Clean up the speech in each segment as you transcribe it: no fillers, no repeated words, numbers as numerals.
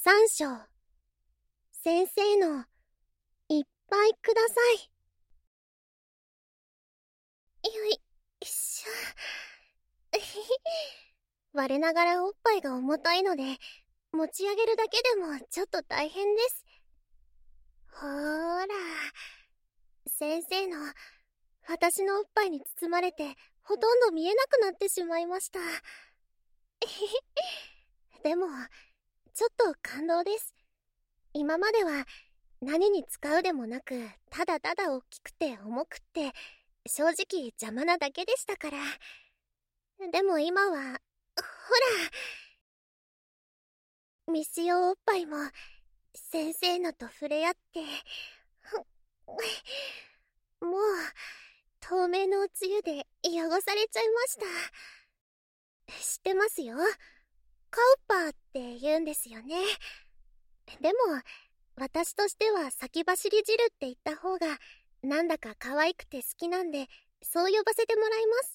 三章。先生のいっぱいください。よいしょ。我ながらおっぱいが重たいので、持ち上げるだけでもちょっと大変です。ほーら、先生の私のおっぱいに包まれてほとんど見えなくなってしまいました。でもちょっと感動です。今までは何に使うでもなく、ただただ大きくて重くって正直邪魔なだけでしたから。でも今はほら、未使用おっぱいも先生のと触れ合ってもう透明のおつゆで汚されちゃいました。知ってますよ、カウパーって言うんですよね。でも私としては先走り汁って言った方がなんだか可愛くて好きなんで、そう呼ばせてもらいます。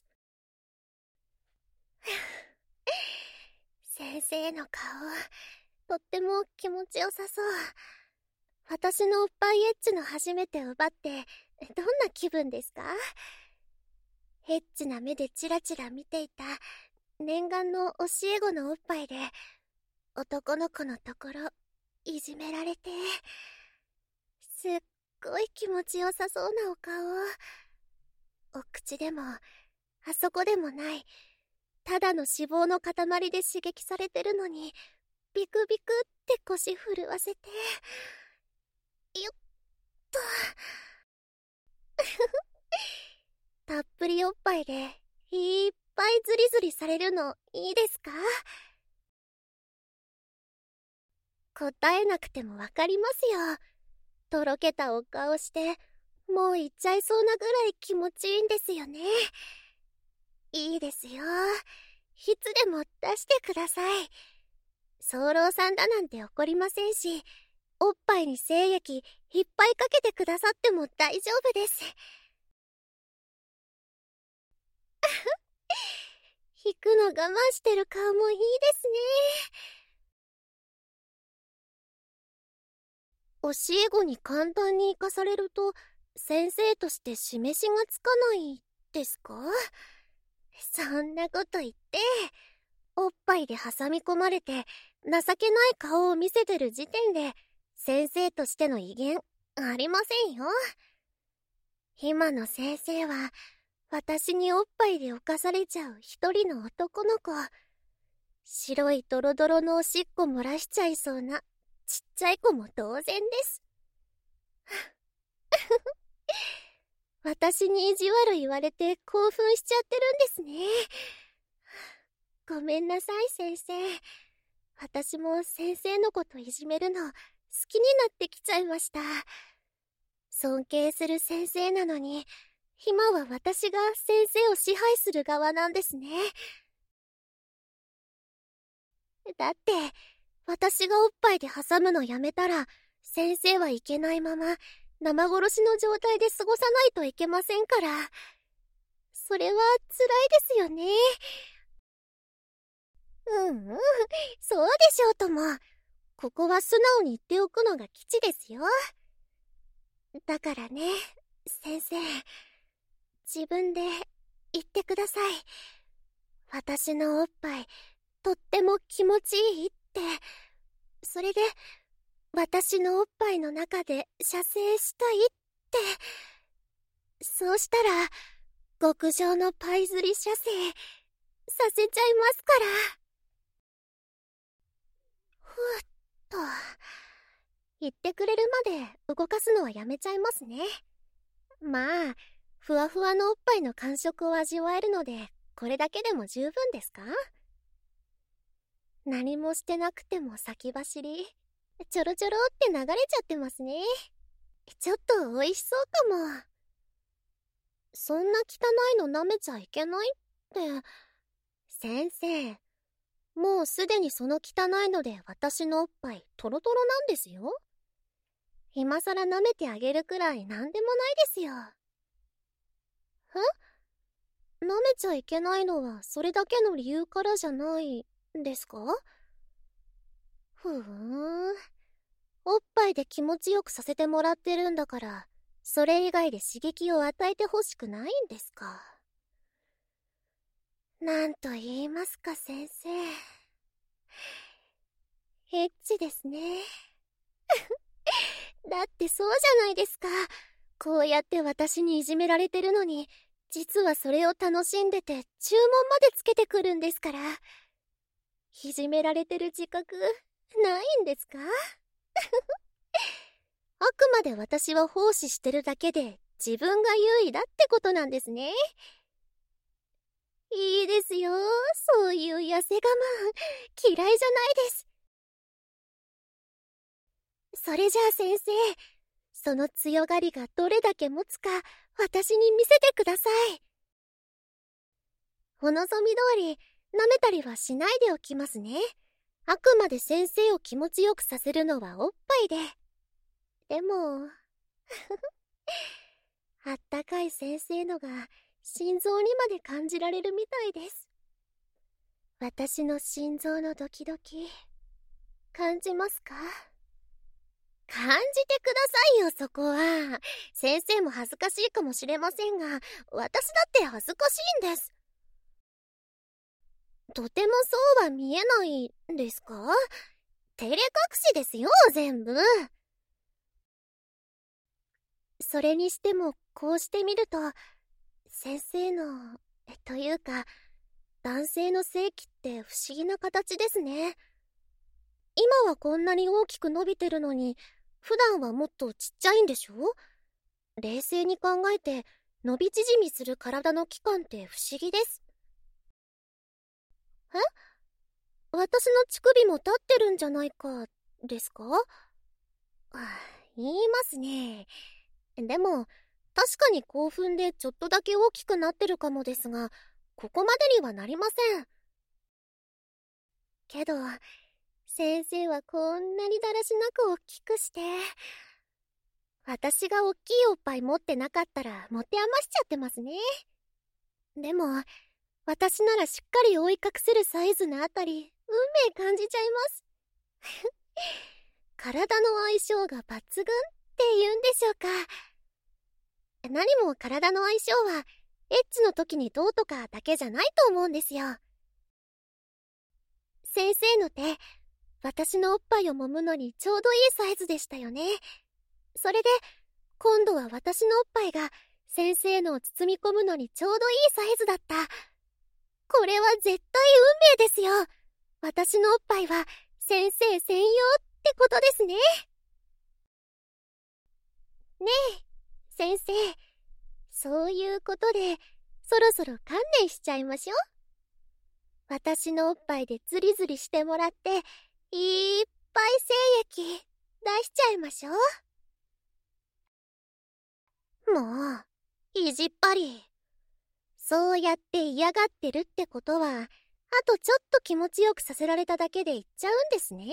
先生の顔、とっても気持ちよさそう。私のおっぱいエッチの初めて奪ってどんな気分ですか？エッチな目でチラチラ見ていた念願の教え子のおっぱいで、男の子のところいじめられて、すっごい気持ちよさそうなお顔。お口でもあそこでもない、ただの脂肪の塊で刺激されてるのにビクビクって腰震わせて、よっとたっぷりおっぱいでいっぱいズリズリされるのいいですか？答えなくてもわかりますよ。とろけたお顔してもう言っちゃいそうなぐらい気持ちいいんですよね。いいですよ、いつでも出してください。早漏さんだなんて怒りませんし、おっぱいに精液いっぱいかけてくださっても大丈夫です。引くの我慢してる顔もいいですね。教え子に簡単に生かされると先生として示しがつかないですか？そんなこと言っておっぱいで挟み込まれて情けない顔を見せてる時点で先生としての威厳ありませんよ。今の先生は私におっぱいで侵されちゃう一人の男の子、白いドロドロのおしっこ漏らしちゃいそうなちっちゃい子も同然です。私に意地悪言われて興奮しちゃってるんですね。ごめんなさい先生。私も先生のこといじめるの好きになってきちゃいました。尊敬する先生なのに今は私が先生を支配する側なんですね。だって私がおっぱいで挟むのやめたら先生はいけないまま生殺しの状態で過ごさないといけませんから。それは辛いですよね。そうでしょうとも。ここは素直に言っておくのが基地ですよ。だからね、先生、自分で言ってください。私のおっぱいとっても気持ちいいって。それで私のおっぱいの中で射精したいって。そうしたら極上のパイ釣り射精させちゃいますから。ふっと言ってくれるまで動かすのはやめちゃいますね。まあふわふわのおっぱいの感触を味わえるのでこれだけでも十分ですか？何もしてなくても先走りちょろちょろって流れちゃってますね。ちょっと美味しそうかも。そんな汚いの舐めちゃいけないって。先生、もうすでにその汚いので私のおっぱいトロトロなんですよ。今さら舐めてあげるくらいなんでもないですよ。舐めちゃいけないのはそれだけの理由からじゃないですか？ふーん。 いで気持ちよくさせてもらってるんだから、それ以外で刺激を与えてほしくないんですか。なんと言いますか先生。エッチですね。だってそうじゃないですか。こうやって私にいじめられてるのに、実はそれを楽しんでて注文までつけてくるんですから。いじめられてる自覚ないんですか？あくまで私は奉仕してるだけで自分が優位だってことなんですね。いいですよ、そういう痩せ我慢。嫌いじゃないです。それじゃあ先生、その強がりがどれだけ持つか私に見せてください。お望み通り舐めたりはしないでおきますね。あくまで先生を気持ちよくさせるのはおっぱいで。でもあったかい先生のが心臓にまで感じられるみたいです。私の心臓のドキドキ感じますか？感じてくださいよ、そこは。先生も恥ずかしいかもしれませんが、私だって恥ずかしいんです。とてもそうは見えないんですか？照れ隠しですよ、全部。それにしてもこうしてみると、先生のというか男性の性器って不思議な形ですね。今はこんなに大きく伸びてるのに、普段はもっとちっちゃいんでしょ？冷静に考えて伸び縮みする体の器官って不思議です。え？私の乳首も立ってるんじゃないかですか？言いますね。でも確かに興奮でちょっとだけ大きくなってるかもですが、ここまでにはなりません。けど先生はこんなにだらしなく大きくして、私が大きいおっぱい持ってなかったら持て余しちゃってますね。でも私ならしっかり覆い隠せるサイズのあたり運命感じちゃいます。体の相性が抜群って言うんでしょうか。何も体の相性はエッチの時にどうとかだけじゃないと思うんですよ。先生の手、私のおっぱいを揉むのにちょうどいいサイズでしたよね。それで今度は私のおっぱいが先生のを包み込むのにちょうどいいサイズだった。これは絶対運命ですよ。私のおっぱいは先生専用ってことですね。ねえ先生、そういうことでそろそろ観念しちゃいましょ。私のおっぱいでズリズリしてもらっていっぱい精液出しちゃいましょう。もう意地っ張り。そうやって嫌がってるってことは、あとちょっと気持ちよくさせられただけで言っちゃうんですね。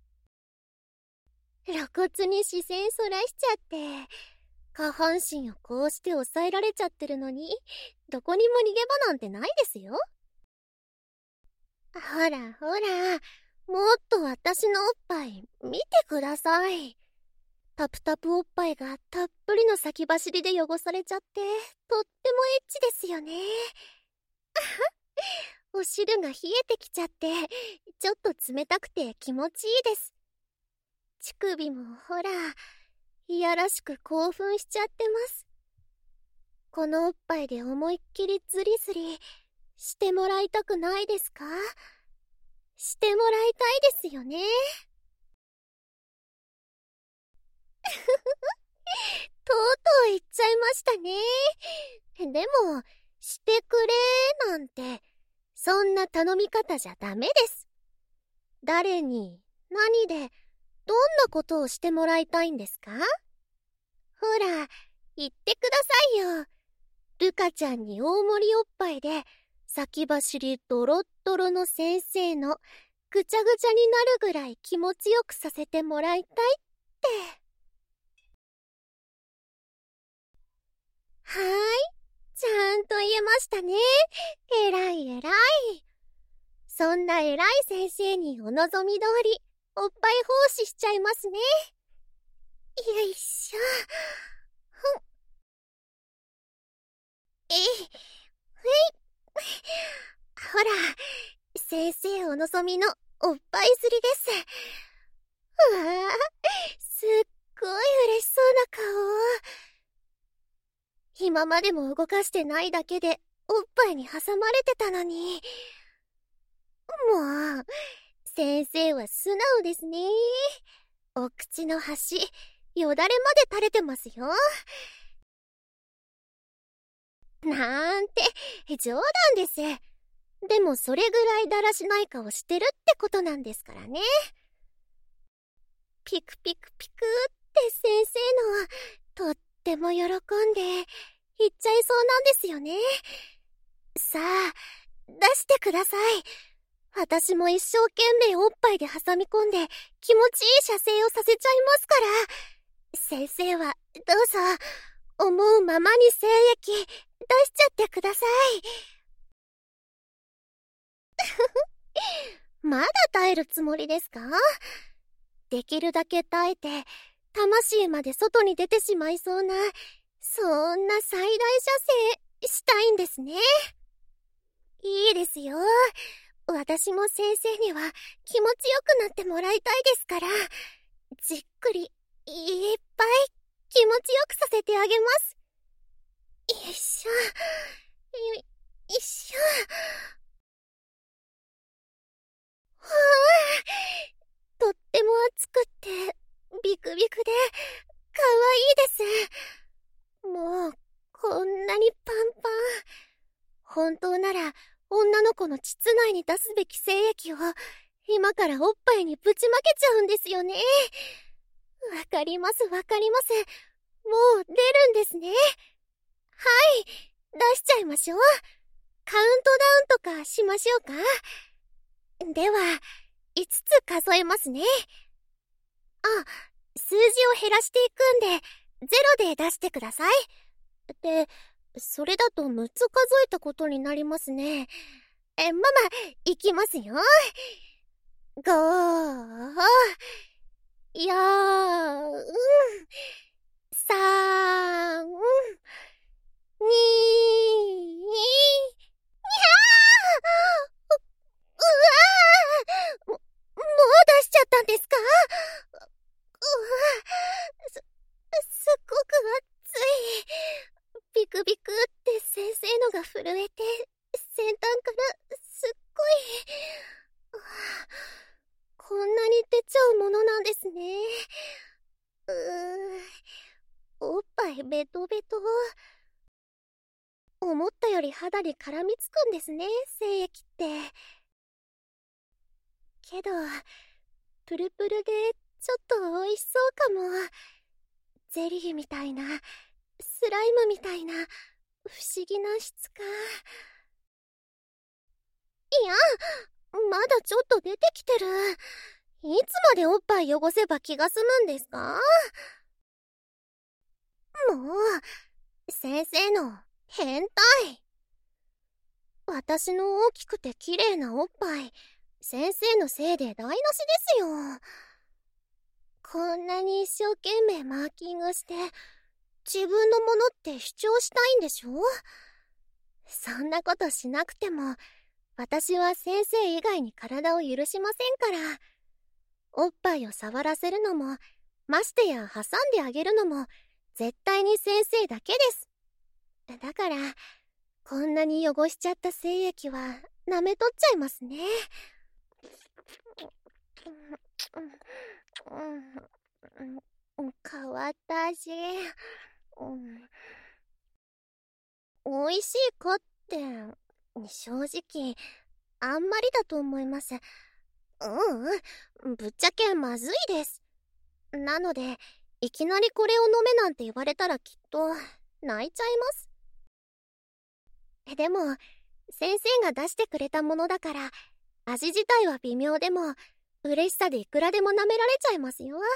露骨に視線そらしちゃって、下半身をこうして抑えられちゃってるのに、どこにも逃げ場なんてないですよ。ほらほら、もっと私のおっぱい見てください。タプタプおっぱいがたっぷりの先走りで汚されちゃって、とってもエッチですよね。お汁が冷えてきちゃって、ちょっと冷たくて気持ちいいです。乳首もほら、いやらしく興奮しちゃってます。このおっぱいで思いっきりズリズリしてもらいたくないですか？してもらいたいですよね。とうとう言っちゃいましたね。でも、してくれなんて、そんな頼み方じゃダメです。誰に、何で、どんなことをしてもらいたいんですか？ほら、言ってくださいよ。ルカちゃんに大盛りおっぱいで、先走りドロッドロの先生のぐちゃぐちゃになるぐらい気持ちよくさせてもらいたいって。はーい、ちゃんと言えましたね。えらいえらい。そんな偉い先生にお望み通り、おっぱい奉仕しちゃいますね。 よいしょ。えい、ふい。ほら、先生お望みのおっぱいすりです。うわぁ、すっごい嬉しそうな顔。今までも動かしてないだけでおっぱいに挟まれてたのに。もう、先生は素直ですね。お口の端、よだれまで垂れてますよ。なんて、冗談です。でもそれぐらいだらしない顔してるってことなんですからね。ピクピクピクって先生の、とっても喜んで、言っちゃいそうなんですよね。さあ、出してください。私も一生懸命おっぱいで挟み込んで気持ちいい射精をさせちゃいますから。先生はどうぞ思うままに精液出しちゃってください。まだ耐えるつもりですか？できるだけ耐えて魂まで外に出てしまいそうな、そんな最大射精したいんですね。いいですよ。私も先生には気持ちよくなってもらいたいですから、じっくりいっぱい気持ちよくさせてあげます。よいしょ、よいしょ。はあ、とっても熱くってビクビクでかわいいです。もうこんなにパンパン。本当なら女の子の膣内に出すべき精液を今からおっぱいにぶちまけちゃうんですよね。わかりますわかります。もう出るんですね。はい、出しちゃいましょう。カウントダウンとかしましょうか。では、5つ数えますね。あ、数字を減らしていくんで、0で出してください。で、それだと6つ数えたことになりますね。いきますよ。5、4、3、2、うわー、もう出しちゃったんですか？す、すっごく熱い。ビクビクって先生のが震えて、先端からすっごい。こんなに出ちゃうものなんですね。おっぱいベトベト。思ったより肌に絡みつくんですね、精液って。けど、プルプルでちょっと美味しそうかも。ゼリーみたいな、スライムみたいな、不思議な質感。いや、まだちょっと出てきてる。いつまでおっぱい汚せば気が済むんですか？もう、先生の変態。私の大きくて綺麗なおっぱい、先生のせいで台無しですよ。こんなに一生懸命マーキングして、自分のものって主張したいんでしょ？そんなことしなくても、私は先生以外に体を許しませんから。おっぱいを触らせるのも、ましてや挟んであげるのも、絶対に先生だけです。だから、こんなに汚しちゃった精液は舐めとっちゃいますね。変わった味。美味しいかって、正直、あんまりだと思います。ぶっちゃけまずいです。なので、いきなりこれを飲めなんて言われたらきっと、泣いちゃいます。でも、先生が出してくれたものだから、味自体は微妙でも、嬉しさでいくらでも舐められちゃいますよ。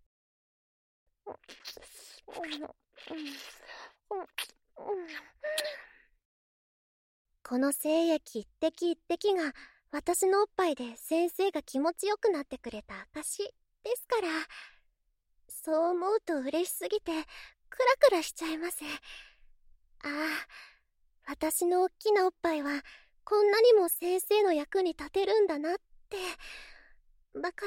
この精液一滴一滴が私のおっぱいで先生が気持ちよくなってくれた証ですから、 そう思うと嬉しすぎてクラクラしちゃいます。ああ、私の大きなおっぱいはこんなにも先生の役に立てるんだなって。だから、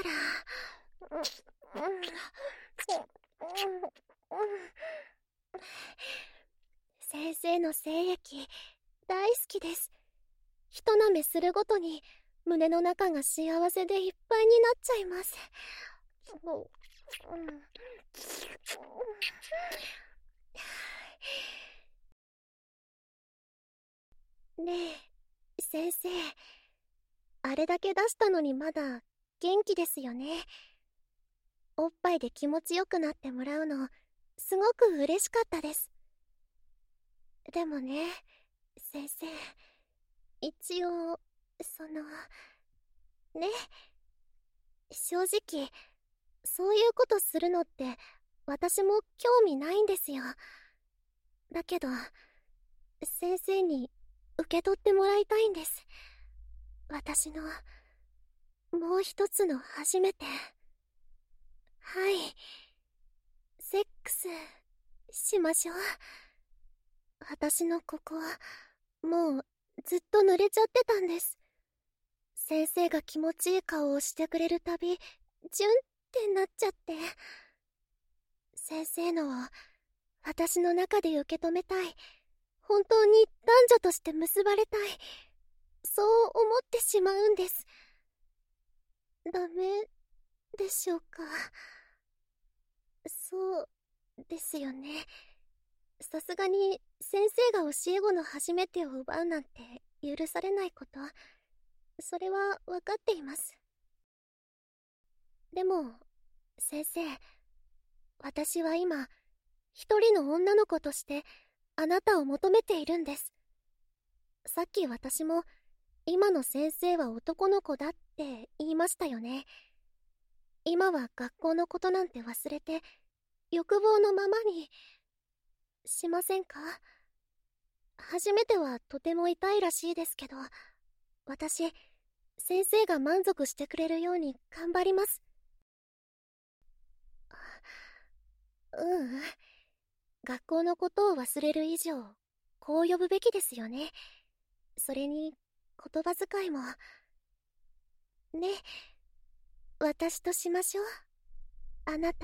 先生の精液大好きです。ひと舐めするごとに胸の中が幸せでいっぱいになっちゃいます。ねえ、先生、あれだけ出したのにまだ元気ですよね。おっぱいで気持ちよくなってもらうの、すごく嬉しかったです。でもね、先生、一応、ね、正直、そういうことするのって私も興味ないんですよ。だけど、先生に受け取ってもらいたいんです。私の、もう一つの初めて。はい。セックス、しましょう。私のここ、もう、ずっと濡れちゃってたんです。先生が気持ちいい顔をしてくれるたび、ジュンってなっちゃって。先生のを、私の中で受け止めたい。本当に男女として結ばれたい。そう思ってしまうんです。ダメでしょうか。そうですよね。さすがに先生が教え子の初めてを奪うなんて許されないこと、それは分かっています。でも先生、私は今一人の女の子としてあなたを求めているんです。さっき私も今の先生は男の子だって言いましたよね。今は学校のことなんて忘れて欲望のままにしませんか？初めてはとても痛いらしいですけど、私、先生が満足してくれるように頑張ります。ううん。学校のことを忘れる以上、こう呼ぶべきですよね。それに、言葉遣いも。ね、私としましょう。あなた。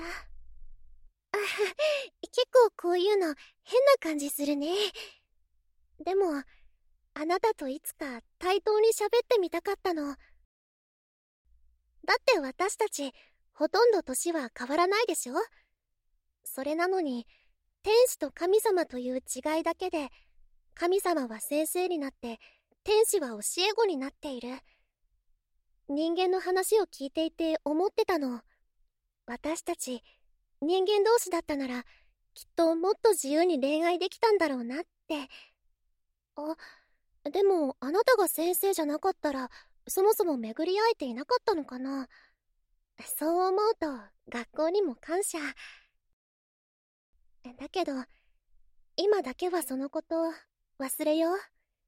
結構こういうの変な感じするね。でも、あなたといつか対等に喋ってみたかったの。だって私たち、ほとんど年は変わらないでしょ？それなのに、天使と神様という違いだけで、神様は先生になって、天使は教え子になっている。人間の話を聞いていて思ってたの。私たち、人間同士だったなら、きっともっと自由に恋愛できたんだろうなって。あ、でもあなたが先生じゃなかったら、そもそも巡り会えていなかったのかな。そう思うと、学校にも感謝。だけど、今だけはそのこと忘れよう。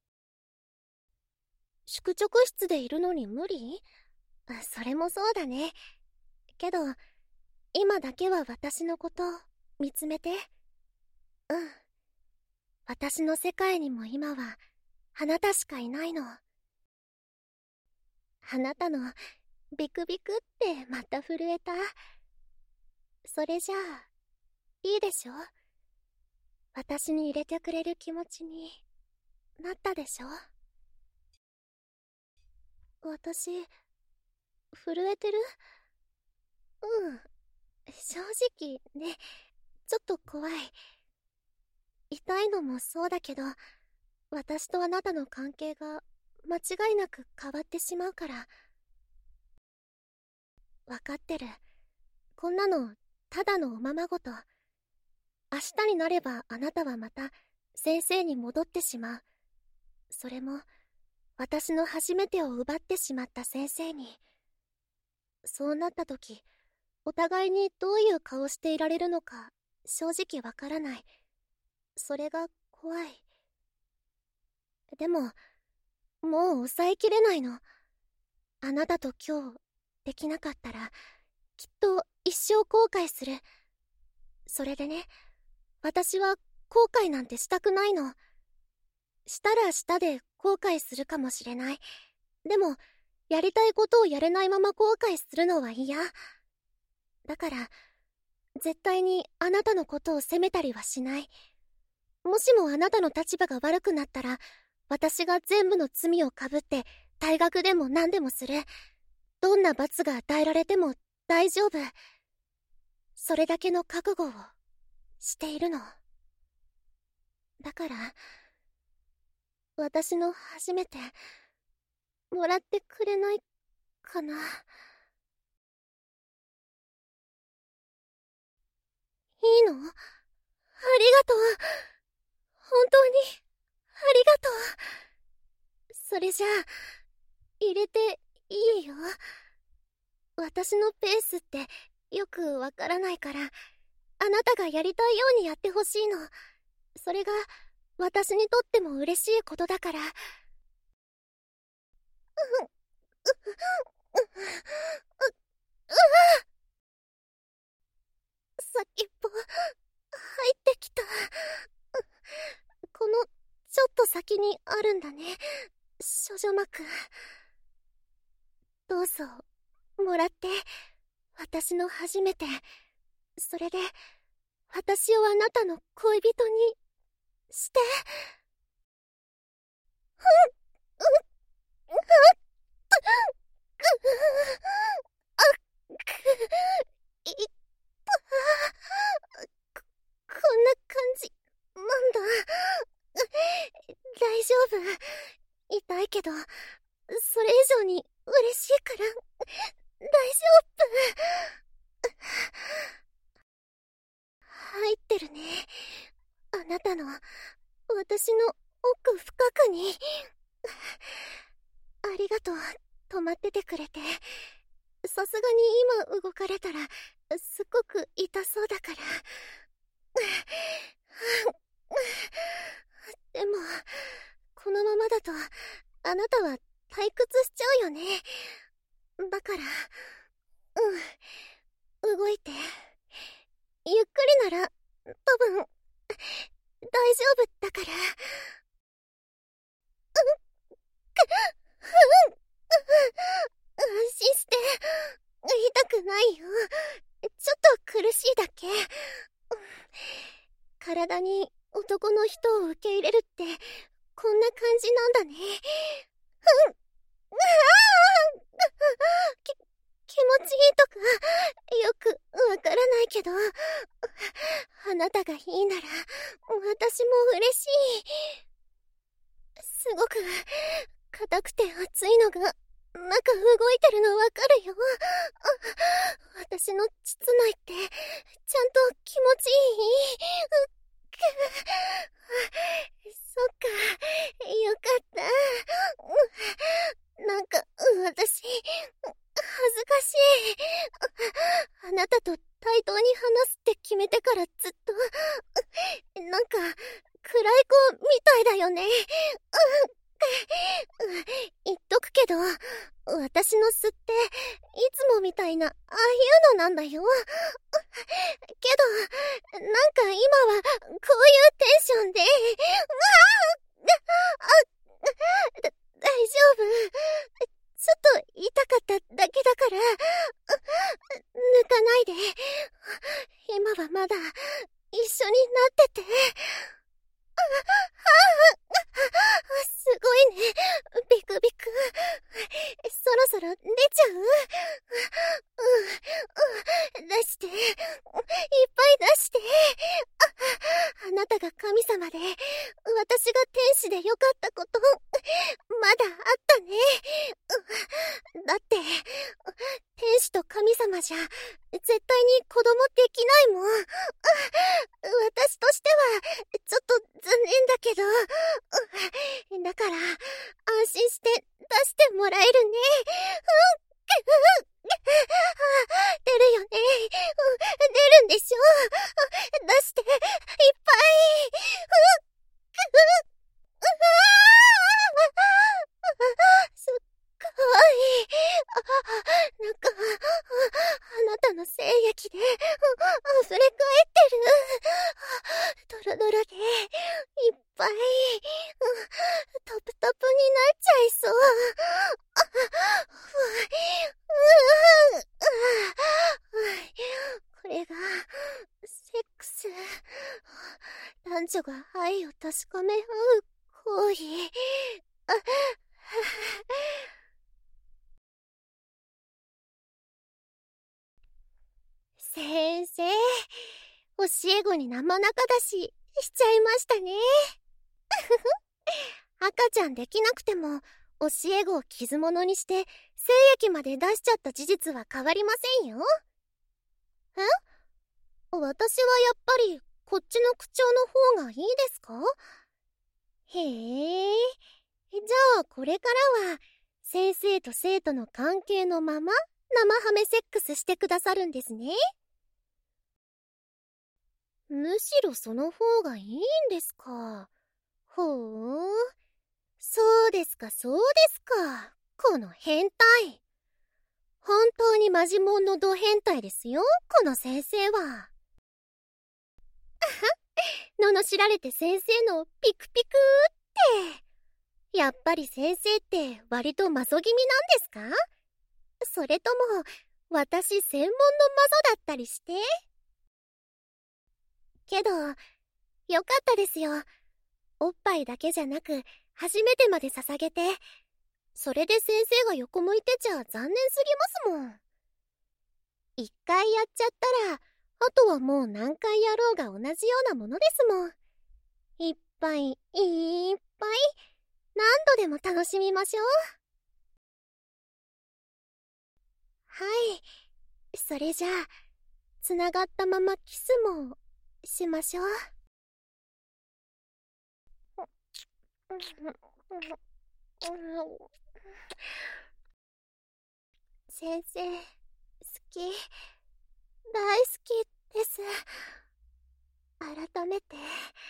宿直室でいるのに無理？それもそうだね。けど、今だけは私のこと見つめて。うん。私の世界にも今はあなたしかいないの。あなたのビクビクってまた震えた。それじゃあ、いいでしょ？私に入れてくれる気持ちになったでしょ？私、震えてる？うん。正直ね、ちょっと怖い。痛いのもそうだけど、私とあなたの関係が間違いなく変わってしまうから。わかってる。こんなのただのおままごと。明日になればあなたはまた先生に戻ってしまう。それも私の初めてを奪ってしまった先生に。そうなった時、お互いにどういう顔していられるのか正直わからない。それが怖い。でも、もう抑えきれないの。あなたと今日できなかったらきっと一生後悔する。 それでね、私は後悔なんてしたくないの。したらしたで後悔するかもしれない。でも、やりたいことをやれないまま後悔するのは嫌。だから、絶対にあなたのことを責めたりはしない。もしもあなたの立場が悪くなったら、私が全部の罪をかぶって退学でも何でもする。どんな罰が与えられても大丈夫。それだけの覚悟をしているの。だから、私の初めてもらってくれないかな。いいの？ありがとう。本当にありがとう。それじゃあ入れていいよ。私のペースってよくわからないから、あなたがやりたいようにやってほしいの。それが私にとっても嬉しいことだから。先っぽ入ってきた。このちょっと先にあるんだね、処女膜。どうぞもらって。私の初めて。それで私をあなたの恋人にして。いったこんな感じなんだ。大丈夫。痛いけど、それ以上に嬉しいから大丈夫。入ってるね、あなたの私の奥深くに。ありがとう、止まっててくれて。さすがに今動かれたらすっごく痛そうだから。でもこのままだとあなたは退屈しちゃうよね。だから動いて。ゆっくりなら多分大丈夫だから。安心して。痛くないよ。ちょっと苦しいだけ。体に男の人を受け入れるってこんな感じなんだね。気持ちいいとかよくわからないけど、あなたがいいなら私も嬉しい。すごく硬くて熱いのが中動いてるのわかるよ。私の膣内ってちゃんと気持ちいい？そっか、よかった。なんか私恥ずかしい。あなたと対等に話すって決めてからずっとなんか暗い子みたいだよね。言っとくけど、私の巣っていつもみたいなああいうのなんだよ。けどなんか今はこういうテンションで。大丈夫。ちょっと痛かっただけだから抜かないで。今はまだ一緒になってて。すごいね、ビクビク。そろそろ出ちゃう？出して。いっぱい出して。あなたが神様で、私が天使でよかったこと、まだあったね。だって、天使と神様じゃ、絶対に子供できないもん。私としては、ちょっと残念だけど。だから、安心して出してもらえるね。出るよね。出るんでしょ。出して、いっぱい。すっごい。なんか、あなたの精液で溢れ返ってる。 男女が愛を確かめ合う行為。先生、教え子に生仲出ししちゃいましたね。赤ちゃんできなくても教え子を傷物にして精液まで出しちゃった事実は変わりませんよ。え？私はやっぱりこっちの口調の方がいいですか？へえ。じゃあこれからは先生と生徒の関係のまま生ハメセックスしてくださるんですね。むしろその方がいいんですか。ほう。そうですか、そうですか。この変態。本当にマジモンのド変態ですよ、この先生は。罵られて先生のピクピクって。やっぱり先生って割とマゾ気味なんですか？それとも、私専門のマゾだったりして？けど、よかったですよ。おっぱいだけじゃなく、初めてまで捧げて。それで先生が横向いてちゃ残念すぎますもん。一回やっちゃったら、あとはもう何回やろうが同じようなものですもん。いっぱいいっぱい何度でも楽しみましょう。はい。それじゃあ、つながったままキスもしましょう。先生、好き、大好きです。改めて。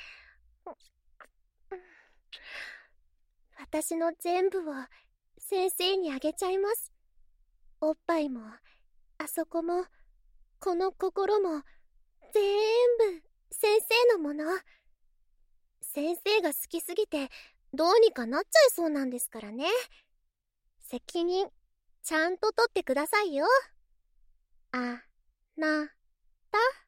私の全部を先生にあげちゃいます。おっぱいも、あそこも、この心も、全部先生のもの。先生が好きすぎてどうにかなっちゃいそうなんですからね。責任ちゃんと取ってくださいよ。あなた。